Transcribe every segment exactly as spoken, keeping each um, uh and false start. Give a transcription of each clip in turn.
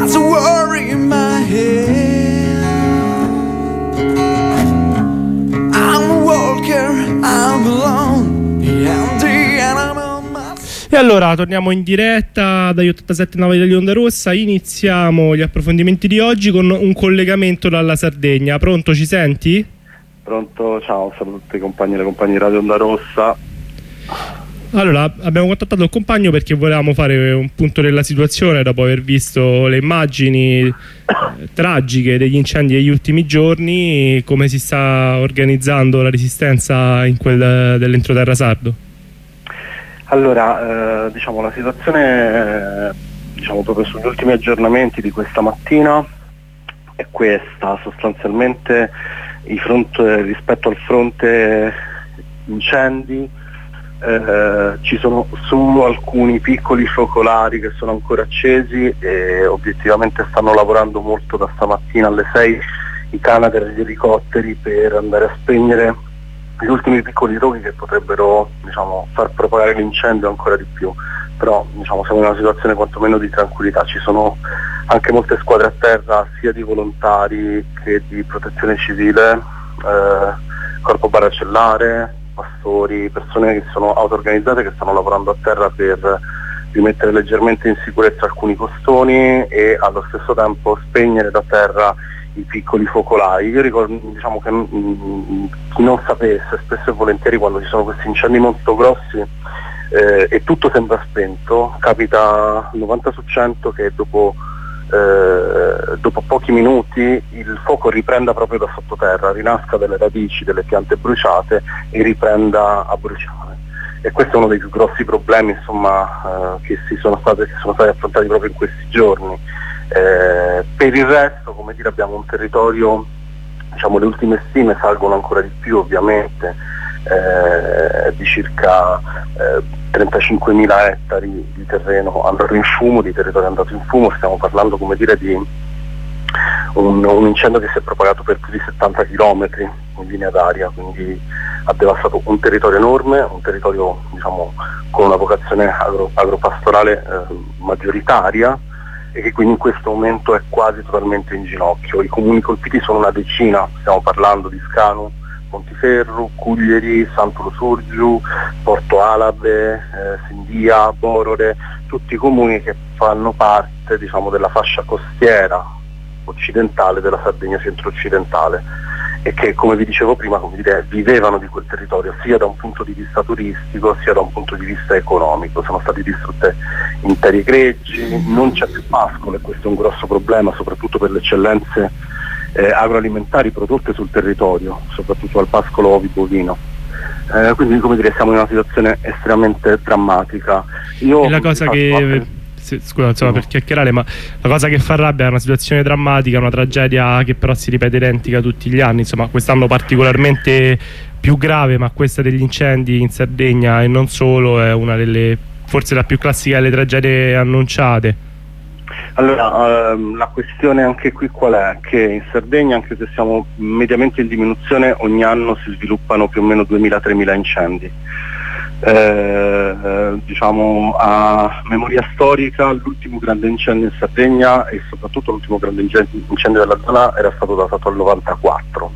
There's a worry in my head. I'm a walker, I'm alone, and the animal must... E allora torniamo in diretta dagli ottantasette nove di Onda Rossa. Iniziamo gli approfondimenti di oggi con un collegamento dalla Sardegna. Pronto, ci senti? Pronto, ciao, saluto a tutti i compagni e le compagne di Radio Onda Rossa. Allora, abbiamo contattato il compagno perché volevamo fare un punto della situazione dopo aver visto le immagini eh, tragiche degli incendi degli ultimi giorni, come si sta organizzando la resistenza in quel dell'entroterra sardo. Allora, eh, diciamo la situazione, eh, diciamo proprio sugli ultimi aggiornamenti di questa mattina è questa, sostanzialmente i fronte, rispetto al fronte incendi eh, ci sono solo alcuni piccoli focolari che sono ancora accesi e obiettivamente stanno lavorando molto da stamattina alle sei i Canadair e gli elicotteri per andare a spegnere gli ultimi piccoli roghi che potrebbero, diciamo, far propagare l'incendio ancora di più. Però, diciamo, siamo in una situazione quantomeno di tranquillità. Ci sono anche molte squadre a terra, sia di volontari che di protezione civile, eh, corpo baracellare, pastori, persone che sono auto-organizzate che stanno lavorando a terra per rimettere leggermente in sicurezza alcuni costoni e allo stesso tempo spegnere da terra i piccoli focolai. Io ricordo, diciamo, che mh, chi non sapesse, spesso e volentieri quando ci sono questi incendi molto grossi eh, e tutto sembra spento, capita novanta su cento che dopo Eh, dopo pochi minuti il fuoco riprenda proprio da sottoterra, rinasca dalle radici delle piante bruciate e riprenda a bruciare. E questo è uno dei più grossi problemi, insomma, eh, che, si sono stati, che sono stati affrontati proprio in questi giorni. Eh, per il resto, come dire, abbiamo un territorio, diciamo, le ultime stime salgono ancora di più ovviamente, eh, di circa eh, trentacinquemila ettari di terreno andato in fumo, di territorio andato in fumo. Stiamo parlando, come dire, di un, un incendio che si è propagato per più di settanta chilometri in linea d'aria, quindi ha devastato un territorio enorme, un territorio, diciamo, con una vocazione agro, agropastorale eh, maggioritaria e che quindi in questo momento è quasi totalmente in ginocchio. I comuni colpiti sono una decina, stiamo parlando di Scanu, Montiferru, Cuglieri, Sant'Ulo Surgiu, Porto Alabe, eh, Sindia, Borore, tutti i comuni che fanno parte, diciamo, della fascia costiera occidentale della Sardegna centro-occidentale e che, come vi dicevo prima, come dire, vivevano di quel territorio sia da un punto di vista turistico sia da un punto di vista economico. Sono stati distrutte interi greggi, non c'è più pascolo e questo è un grosso problema soprattutto per le eccellenze Eh, agroalimentari prodotte sul territorio, soprattutto al pascolo ovi-bovino. Eh, quindi, come dire, siamo in una situazione estremamente drammatica. Io e la cosa che parte... sì, scusa, insomma, per chiacchierare, ma la cosa che fa rabbia è una situazione drammatica, una tragedia che però si ripete identica tutti gli anni. Insomma, quest'anno particolarmente più grave, ma questa degli incendi in Sardegna e non solo è una delle, forse la più classica delle tragedie annunciate. Allora, ehm, la questione anche qui qual è? Che in Sardegna, anche se siamo mediamente in diminuzione, ogni anno si sviluppano più o meno duemila tremila incendi. Eh, diciamo, a memoria storica, l'ultimo grande incendio in Sardegna e soprattutto l'ultimo grande incendio della zona era stato datato al novantaquattro,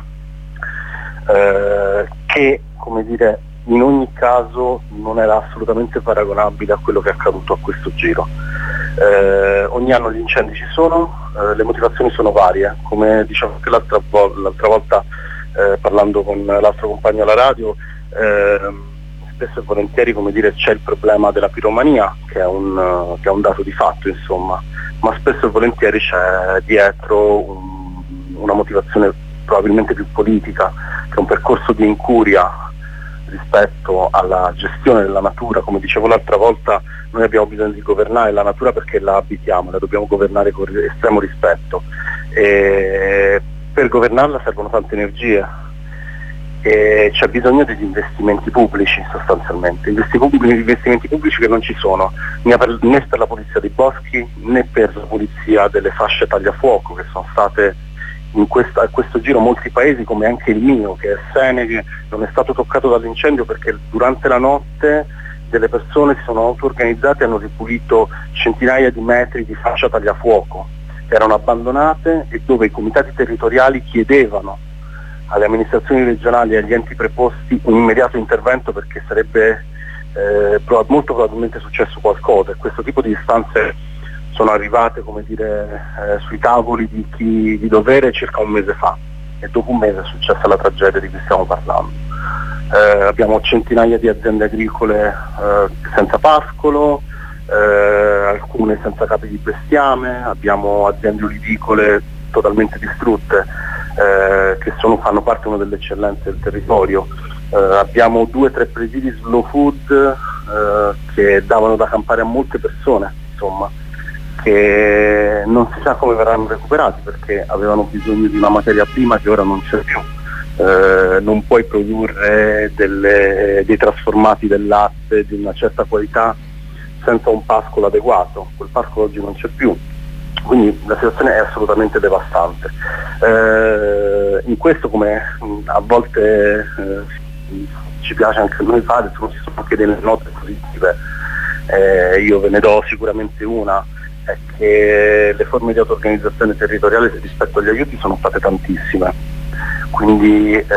eh, che, come dire, in ogni caso non era assolutamente paragonabile a quello che è accaduto a questo giro. Eh, ogni anno gli incendi ci sono, eh, le motivazioni sono varie, come dicevo anche l'altra, vo- l'altra volta eh, parlando con l'altro compagno alla radio, eh, spesso e volentieri, come dire, c'è il problema della piromania che è un, uh, che è un dato di fatto, insomma, ma spesso e volentieri c'è dietro un, una motivazione probabilmente più politica, che è un percorso di incuria rispetto alla gestione della natura. Come dicevo l'altra volta, noi abbiamo bisogno di governare la natura perché la abitiamo, la dobbiamo governare con estremo rispetto e per governarla servono tante energie e c'è bisogno degli investimenti pubblici sostanzialmente, investimenti pubblici che non ci sono né per, né per la pulizia dei boschi né per la pulizia delle fasce tagliafuoco che sono state in questa, a questo giro molti paesi, come anche il mio, che è Seneghe, non è stato toccato dall'incendio perché durante la notte delle persone si sono auto-organizzate e hanno ripulito centinaia di metri di fascia tagliafuoco che erano abbandonate e dove i comitati territoriali chiedevano alle amministrazioni regionali e agli enti preposti un immediato intervento perché sarebbe eh, prob- molto probabilmente successo qualcosa, e questo tipo di istanze sono arrivate, come dire, eh, sui tavoli di chi di dovere circa un mese fa, e dopo un mese è successa la tragedia di cui stiamo parlando. Eh, abbiamo centinaia di aziende agricole eh, senza pascolo, eh, alcune senza capi di bestiame, abbiamo aziende olivicole totalmente distrutte, eh, che sono, fanno parte una delle eccellenze del territorio. Eh, abbiamo due o tre presidi slow food eh, che davano da campare a molte persone, insomma, che non si sa come verranno recuperati perché avevano bisogno di una materia prima che ora non c'è più. Eh, non puoi produrre delle, dei trasformati del latte di una certa qualità senza un pascolo adeguato, quel pascolo oggi non c'è più, quindi la situazione è assolutamente devastante. Eh, in questo, come a volte eh, ci piace anche a noi fare, ci sono anche delle note positive, eh, io ve ne do sicuramente una, è che le forme di auto-organizzazione territoriale rispetto agli aiuti sono state tantissime. Quindi eh,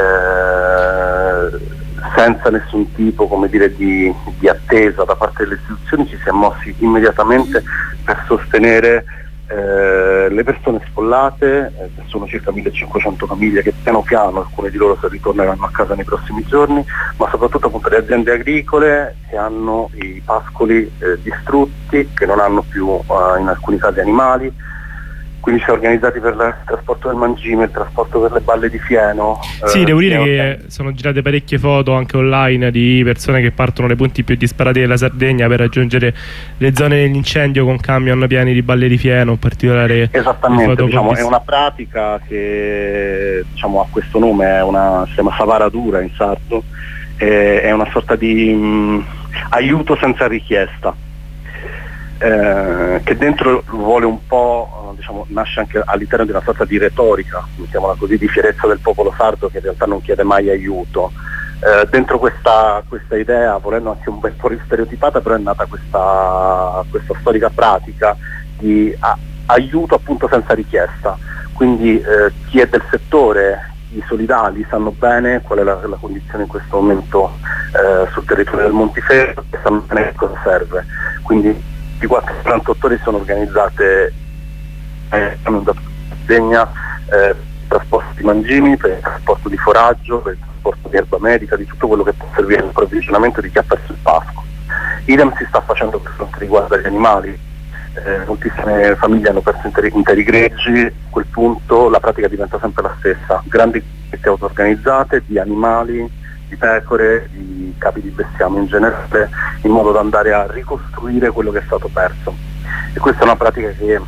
senza nessun tipo, come dire, di, di attesa da parte delle istituzioni ci si è mossi immediatamente per sostenere eh, le persone sfollate, eh, che sono circa millecinquecento famiglie che piano piano, alcune di loro se ritorneranno a casa nei prossimi giorni, ma soprattutto appunto le aziende agricole che hanno i pascoli eh, distrutti, che non hanno più eh, in alcuni casi animali. Quindi si è organizzati per il trasporto del mangime, il trasporto per le balle di fieno. Sì, eh, devo dire fieno. che sono girate parecchie foto anche online di persone che partono dai punti più disparati della Sardegna per raggiungere le zone dell'incendio con camion pieni di balle di fieno, in particolare. Esattamente, diciamo, è una pratica che, diciamo, ha questo nome, è una, si chiama savaradura in sardo, è, è una sorta di mh, aiuto senza richiesta. Eh, che dentro vuole un po', diciamo, nasce anche all'interno di una sorta di retorica, mettiamola così, di fierezza del popolo sardo che in realtà non chiede mai aiuto. Eh, dentro questa, questa idea, volendo anche un bel po' stereotipata, però è nata questa, questa storica pratica di a, aiuto appunto senza richiesta. Quindi eh, chi è del settore, i solidali sanno bene qual è la, la condizione in questo momento eh, sul territorio del Montiferru e sanno bene che cosa serve. Quindi di quarantotto ore sono organizzate eh, degna, eh, trasporto di mangimi, per il trasporto di foraggio, per il trasporto di erba medica, di tutto quello che può servire all'approvvigionamento di chi ha perso il pascolo. Idem si sta facendo per quanto riguarda gli animali, eh, moltissime famiglie hanno perso interi, interi greggi, a quel punto la pratica diventa sempre la stessa, grandi gruppi auto-organizzate di animali, di pecore, di capi di bestiame in generale, in modo da andare a ricostruire quello che è stato perso. E questa è una pratica che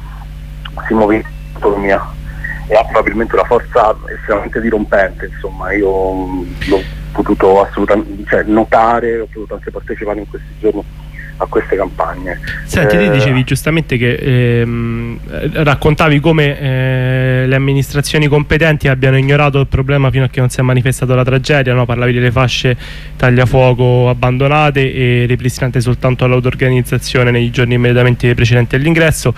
si muove in autonomia e ha probabilmente una forza estremamente dirompente, insomma, io l'ho potuto assolutamente, cioè, notare, ho potuto anche partecipare in questi giorni a queste campagne. Senti, eh, te dicevi giustamente che ehm, raccontavi come eh, le amministrazioni competenti abbiano ignorato il problema fino a che non si è manifestata la tragedia, no? Parlavi delle fasce tagliafuoco abbandonate e ripristinate soltanto all'auto-organizzazione nei giorni immediatamente precedenti all'ingresso.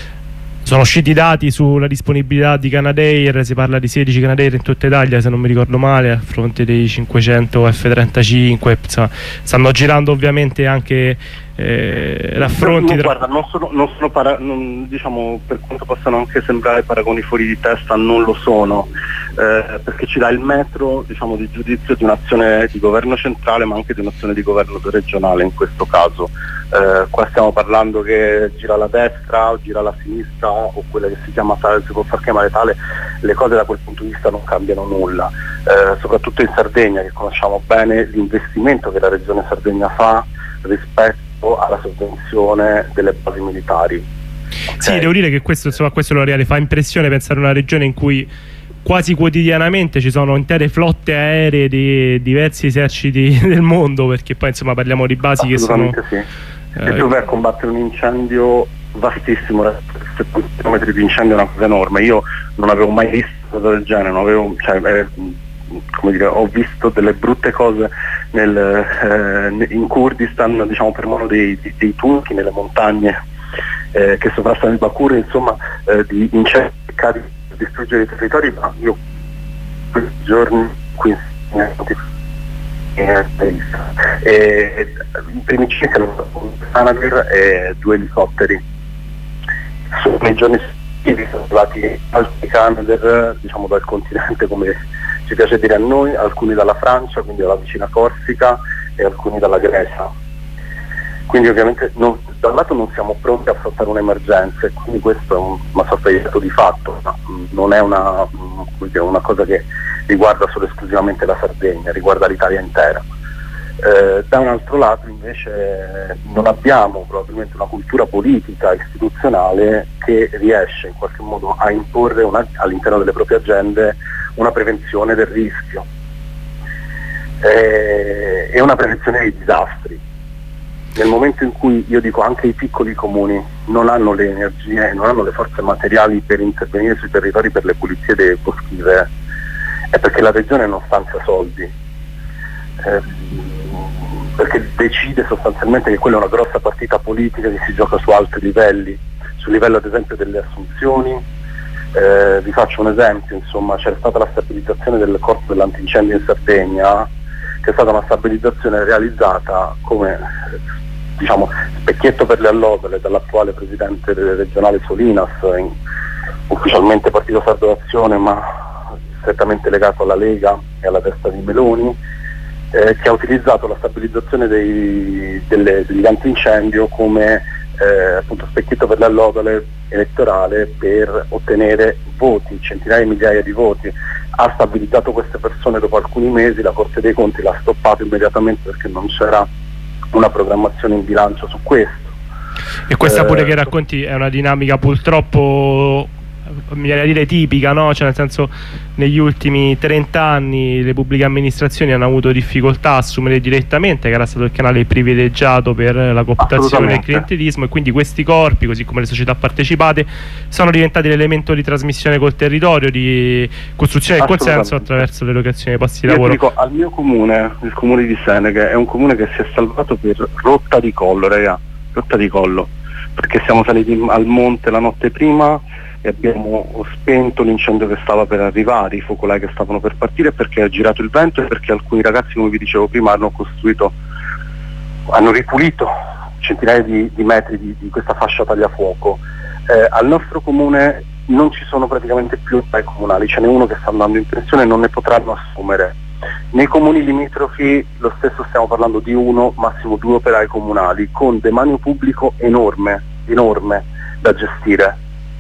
Sono usciti i dati sulla disponibilità di Canadair, si parla di sedici Canadair in tutta Italia se non mi ricordo male, a fronte dei cinquecento F trentacinque, insomma, stanno girando ovviamente anche eh, raffronti. No, tra... guarda, non sono, non sono para, non, diciamo, per quanto possano anche sembrare paragoni fuori di testa, non lo sono, eh, perché ci dà il metro, diciamo, di giudizio di un'azione di governo centrale ma anche di un'azione di governo regionale in questo caso. Eh, qua stiamo parlando che gira alla destra o gira alla sinistra o quella che si chiama tale, si può far chiamare tale, le cose da quel punto di vista non cambiano nulla, eh, soprattutto in Sardegna, che conosciamo bene l'investimento che la regione Sardegna fa rispetto alla sovvenzione delle basi militari. Okay. Sì, devo dire che questo, insomma, questo lo reale fa impressione pensare a una regione in cui quasi quotidianamente ci sono intere flotte aeree di diversi eserciti del mondo, perché poi insomma parliamo di basi che sono... Sì. E tu vai a combattere un incendio vastissimo, settanta chilometri di incendio è una cosa enorme. Io non avevo mai visto una cosa del genere, non avevo, cioè, è come dire, ho visto delle brutte cose nel, eh, in Kurdistan, diciamo per mano dei, dei, dei turchi nelle montagne eh, che sovrastano il Bakur, insomma eh, di incendi di distruggere i territori, ma io questi giorni qui e i primi cinque un Canadair e due elicotteri. Sono nei giorni successivi sono arrivati altri Canadair, diciamo dal continente, come ci piace dire a noi, alcuni dalla Francia, quindi dalla vicina Corsica, e alcuni dalla Grecia. Quindi ovviamente non, da un lato non siamo pronti a affrontare un'emergenza, e quindi questo è un, una sorta di dato di fatto, ma non è una, una cosa che riguarda solo esclusivamente la Sardegna, riguarda l'Italia intera. Eh, da un altro lato invece non abbiamo probabilmente una cultura politica istituzionale che riesce in qualche modo a imporre una, all'interno delle proprie agende una prevenzione del rischio eh, e una prevenzione dei disastri. Nel momento in cui, io dico, anche i piccoli comuni non hanno le energie, non hanno le forze materiali per intervenire sui territori per le pulizie delle boschive, è perché la regione non stanzia soldi, eh, perché decide sostanzialmente che quella è una grossa partita politica che si gioca su altri livelli, sul livello ad esempio delle assunzioni. Eh, vi faccio un esempio, insomma, c'è stata la stabilizzazione del corpo dell'antincendio in Sardegna, che è stata una stabilizzazione realizzata come, diciamo, specchietto per le allodole dall'attuale presidente regionale Solinas, in, ufficialmente Partito Sardo d'Azione, ma strettamente legato alla Lega e alla testa di Meloni, eh, che ha utilizzato la stabilizzazione dei, delle, degli antincendio come eh, appunto specchietto per le allodole elettorale per ottenere voti, centinaia di migliaia di voti. Ha stabilizzato queste persone dopo alcuni mesi, la Corte dei Conti l'ha stoppato immediatamente perché non c'era una programmazione in bilancio su questo. E questa eh, pure che racconti è una dinamica purtroppo, mi viene a dire, tipica, no? Cioè, nel senso, negli ultimi trenta anni le pubbliche amministrazioni hanno avuto difficoltà a assumere direttamente, che era stato il canale privilegiato per la cooptazione e il clientelismo, e quindi questi corpi, così come le società partecipate, sono diventati l'elemento di trasmissione col territorio, di costruzione del consenso attraverso l'erogazione dei posti di Io lavoro. Dico, al mio comune, il comune di Seneghe, è un comune che si è salvato per rotta di collo, raga, rotta di collo, perché siamo saliti al monte la notte prima e abbiamo spento l'incendio che stava per arrivare, i focolai che stavano per partire, perché ha girato il vento e perché alcuni ragazzi, come vi dicevo prima, hanno costruito, hanno ripulito centinaia di, di metri di, di questa fascia tagliafuoco. Eh, al nostro comune non ci sono praticamente più operai comunali, ce n'è uno che sta andando in pensione e non ne potranno assumere. Nei comuni limitrofi lo stesso, stiamo parlando di uno, massimo due operai comunali, con demanio pubblico enorme, enorme da gestire,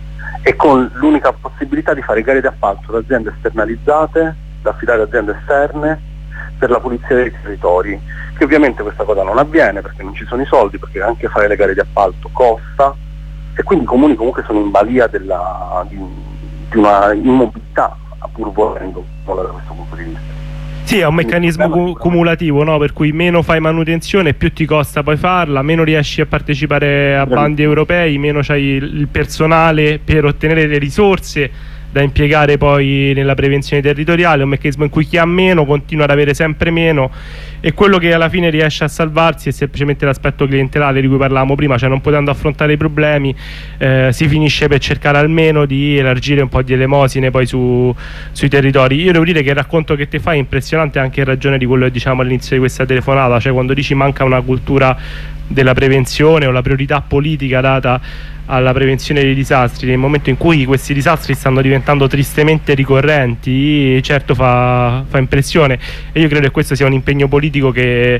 e con l'unica possibilità di fare gare di appalto da aziende esternalizzate, da affidare a aziende esterne per la pulizia dei territori, che ovviamente questa cosa non avviene perché non ci sono i soldi, perché anche fare le gare di appalto costa, e quindi i comuni comunque sono in balia della, di, di una immobilità, pur volendo, da questo punto di vista. Sì, è un meccanismo cu- cumulativo, no? Per cui meno fai manutenzione, più ti costa poi farla, meno riesci a partecipare a bandi europei, meno c'hai il personale per ottenere le risorse da impiegare poi nella prevenzione territoriale. È un meccanismo in cui chi ha meno continua ad avere sempre meno, e quello che alla fine riesce a salvarsi è semplicemente l'aspetto clientelare di cui parlavamo prima, cioè non potendo affrontare i problemi eh, si finisce per cercare almeno di elargire un po' di elemosine poi su, sui territori. Io devo dire che il racconto che ti fai è impressionante anche in ragione di quello che diciamo all'inizio di questa telefonata, cioè quando dici manca una cultura della prevenzione o la priorità politica data alla prevenzione dei disastri. Nel momento in cui questi disastri stanno diventando tristemente ricorrenti, certo fa, fa impressione, e io credo che questo sia un impegno politico che eh,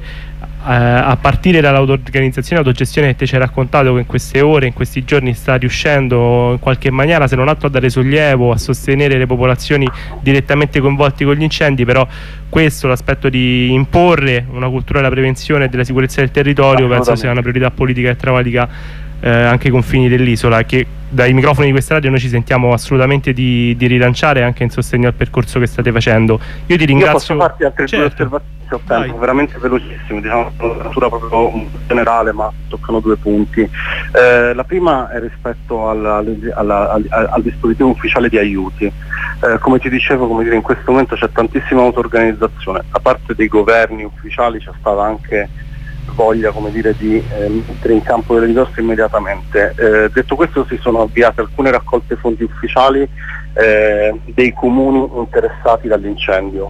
a partire dall'auto-organizzazione e autogestione che te ci hai raccontato, che in queste ore, in questi giorni sta riuscendo in qualche maniera, se non altro, a dare sollievo, a sostenere le popolazioni direttamente coinvolte con gli incendi. Però questo, l'aspetto di imporre una cultura della prevenzione e della sicurezza del territorio, penso sia una priorità politica che travalica Eh, anche i confini dell'isola, che dai microfoni di questa radio noi ci sentiamo assolutamente di, di rilanciare anche in sostegno al percorso che state facendo. Io ti ringrazio. Io posso farti altre certo. due osservazioni, se ho tempo, Vai. veramente velocissimo, diciamo una natura proprio generale, ma toccano due punti. Eh, la prima è rispetto alla, alla, al, al dispositivo ufficiale di aiuti. Eh, come ti dicevo, come dire, in questo momento c'è tantissima auto-organizzazione, da parte dei governi ufficiali c'è stata anche voglia, come dire, di eh, mettere in campo delle risorse immediatamente. Eh, detto questo, si sono avviate alcune raccolte fondi ufficiali eh, dei comuni interessati dall'incendio.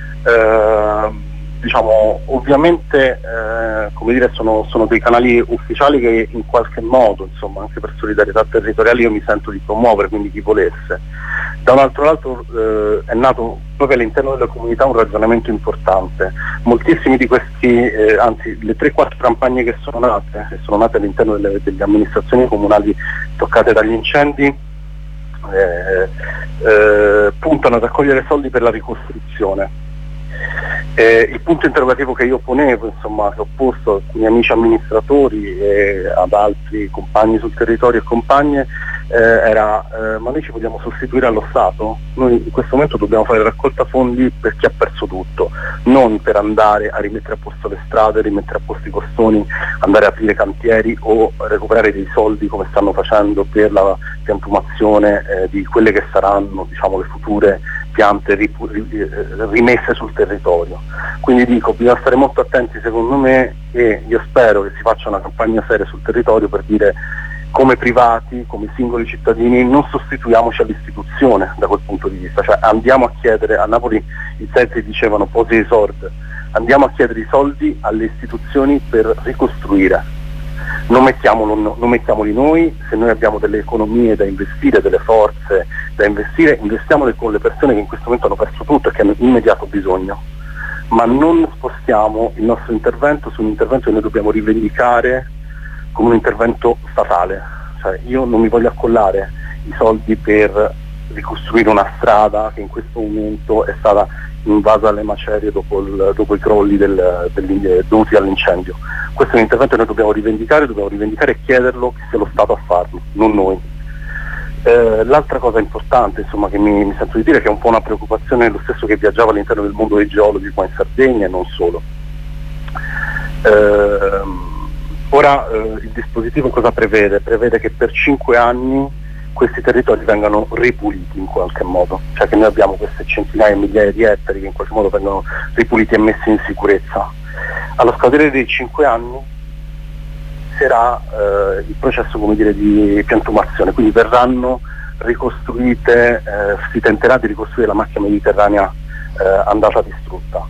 Eh, diciamo, ovviamente eh, come dire, sono, sono dei canali ufficiali che in qualche modo, insomma, anche per solidarietà territoriale, io mi sento di promuovere, quindi chi volesse. Da un altro lato eh, è nato proprio all'interno della comunità un ragionamento importante. Moltissimi di questi, eh, anzi le tre quattro campagne che sono nate, che sono nate all'interno delle, delle amministrazioni comunali toccate dagli incendi, eh, eh, puntano a raccogliere soldi per la ricostruzione. Eh, il punto interrogativo che io ponevo, insomma, che ho posto a alcuni amici amministratori e ad altri compagni sul territorio e compagne, eh, era eh, ma noi ci vogliamo sostituire allo Stato? Noi in questo momento dobbiamo fare raccolta fondi per chi ha perso tutto, non per andare a rimettere a posto le strade, rimettere a posto i costoni, andare a aprire cantieri o recuperare dei soldi come stanno facendo per la piantumazione eh, di quelle che saranno, diciamo, le future piante rimesse sul territorio. Quindi dico, bisogna stare molto attenti, secondo me, e io spero che si faccia una campagna seria sul territorio per dire, come privati, come singoli cittadini, non sostituiamoci all'istituzione da quel punto di vista, cioè andiamo a chiedere, a Napoli i Celti dicevano posi i soldi, andiamo a chiedere i soldi alle istituzioni per ricostruire. Non, mettiamolo, non mettiamoli noi, se noi abbiamo delle economie da investire, delle forze da investire, investiamole con le persone che in questo momento hanno perso tutto e che hanno immediato bisogno, ma non spostiamo il nostro intervento su un intervento che noi dobbiamo rivendicare come un intervento statale. Cioè, io non mi voglio accollare i soldi per ricostruire una strada che in questo momento è stata invasa alle macerie dopo, il, dopo i crolli del, del, dovuti all'incendio. Questo è un intervento che noi dobbiamo rivendicare, dobbiamo rivendicare e chiederlo che sia lo Stato a farlo, non noi. Eh, l'altra cosa importante, insomma, che mi, mi sento di dire, che è un po' una preoccupazione, lo stesso che viaggiava all'interno del mondo dei geologi qua in Sardegna e non solo. Eh, ora eh, il dispositivo cosa prevede? Prevede che per cinque anni questi territori vengano ripuliti in qualche modo, cioè che noi abbiamo queste centinaia e migliaia di ettari che in qualche modo vengono ripuliti e messi in sicurezza. Allo scadere dei cinque anni sarà eh, il processo, come dire, di piantumazione, quindi verranno ricostruite, eh, si tenterà di ricostruire la macchia mediterranea eh, andata distrutta.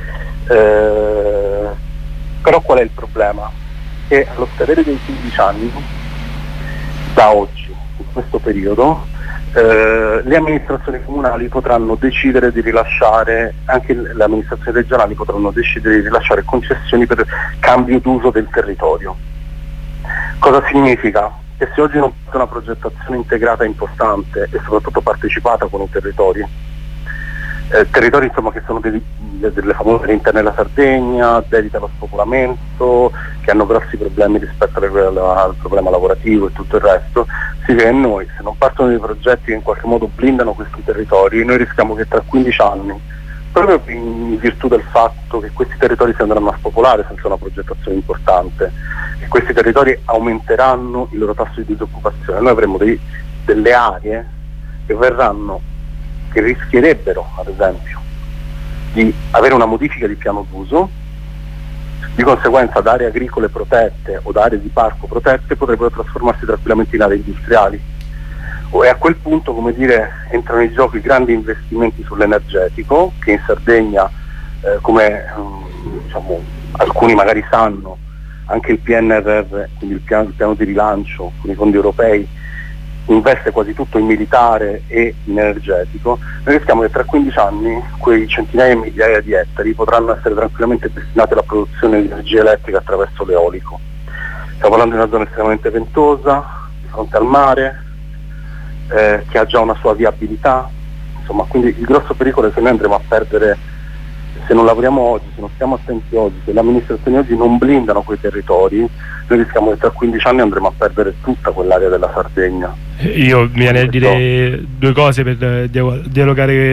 Eh, però qual è il problema? Che allo scadere dei quindici anni, da oggi, in questo periodo, eh, le amministrazioni comunali potranno decidere di rilasciare, anche le amministrazioni regionali potranno decidere di rilasciare concessioni per cambio d'uso del territorio. Cosa significa? Che se oggi non c'è una progettazione integrata importante e soprattutto partecipata con i territori, eh, territori insomma che sono dei, delle famose interne della Sardegna, dediti allo spopolamento, che hanno grossi problemi rispetto al, al problema lavorativo e tutto il resto, sì, che noi, se non partono dei progetti che in qualche modo blindano questi territori, noi rischiamo che tra quindici anni, proprio in virtù del fatto che questi territori si andranno a spopolare senza una progettazione importante, e questi territori aumenteranno il loro tasso di disoccupazione, noi avremo dei, delle aree che verranno, che rischierebbero, ad esempio, di avere una modifica di piano d'uso, di conseguenza da aree agricole protette o da aree di parco protette potrebbero trasformarsi tranquillamente in aree industriali. E a quel punto, come dire, entrano in gioco i grandi investimenti sull'energetico, che in Sardegna, eh, come um, diciamo, alcuni magari sanno, anche il P N R R, quindi il piano, il piano di rilancio con i fondi europei, investe quasi tutto in militare e in energetico. Noi rischiamo che tra quindici anni quei centinaia e migliaia di ettari potranno essere tranquillamente destinati alla produzione di energia elettrica attraverso l'eolico. Stiamo parlando di una zona estremamente ventosa, di fronte al mare, eh, che ha già una sua viabilità, insomma, quindi il grosso pericolo è che noi andremo a perdere, se non lavoriamo oggi, se non stiamo attenti oggi, se le amministrazioni oggi non blindano quei territori, noi rischiamo che tra quindici anni andremo a perdere tutta quell'area della Sardegna. Io mi viene a dire due cose per dialogare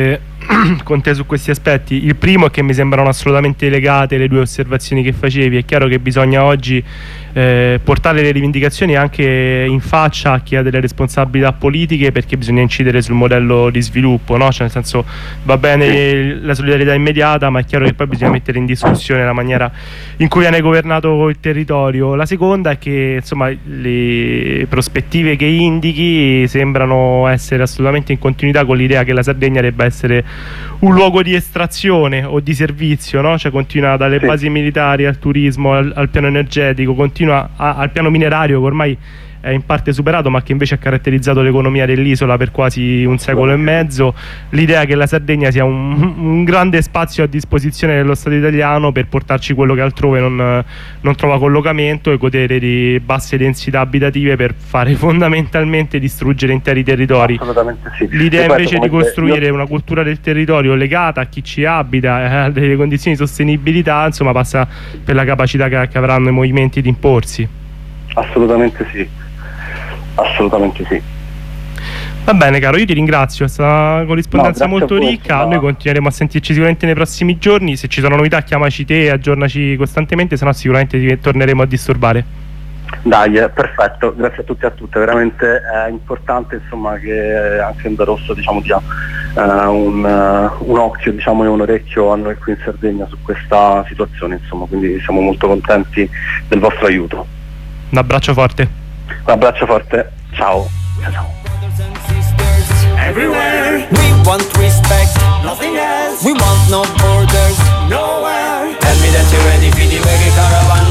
con te su questi aspetti. Il primo è che mi sembrano assolutamente legate le due osservazioni che facevi. È chiaro che bisogna oggi eh, portare le rivendicazioni anche in faccia a chi ha delle responsabilità politiche, perché bisogna incidere sul modello di sviluppo, no? Cioè, nel senso, va bene la solidarietà immediata, ma è chiaro che poi bisogna mettere in discussione la maniera in cui viene governato il territorio. La seconda è che insomma le prospettive che indichi sembrano essere assolutamente in continuità con l'idea che la Sardegna debba essere un luogo di estrazione o di servizio, no? Cioè continua dalle sì. basi militari al turismo, al, al piano energetico, continua a, al piano minerario, che ormai è in parte superato, ma che invece ha caratterizzato l'economia dell'isola per quasi un secolo e mezzo. L'idea che la Sardegna sia un, un grande spazio a disposizione dello Stato italiano per portarci quello che altrove non, non trova collocamento, e godere di basse densità abitative per fare fondamentalmente distruggere interi territori. Assolutamente sì. L'idea invece di costruire io... una cultura del territorio legata a chi ci abita, eh, a delle condizioni di sostenibilità, insomma passa per la capacità che, che avranno i movimenti di imporsi. Assolutamente sì. Assolutamente sì. Va bene caro, io ti ringrazio, è stata una corrispondenza no, molto voi, ricca. no. Noi continueremo a sentirci sicuramente nei prossimi giorni. Se ci sono novità chiamaci te e aggiornaci costantemente, se no sicuramente ti torneremo a disturbare. Dai, perfetto, grazie a tutti e a tutte, veramente è importante insomma che anche Onda Rosso diciamo dia uh, un, uh, un occhio diciamo e un orecchio a noi qui in Sardegna su questa situazione, insomma, quindi siamo molto contenti del vostro aiuto. Un abbraccio forte. Un abbraccio forte, ciao. Ciao. Everywhere we want respect, nothing else. We want no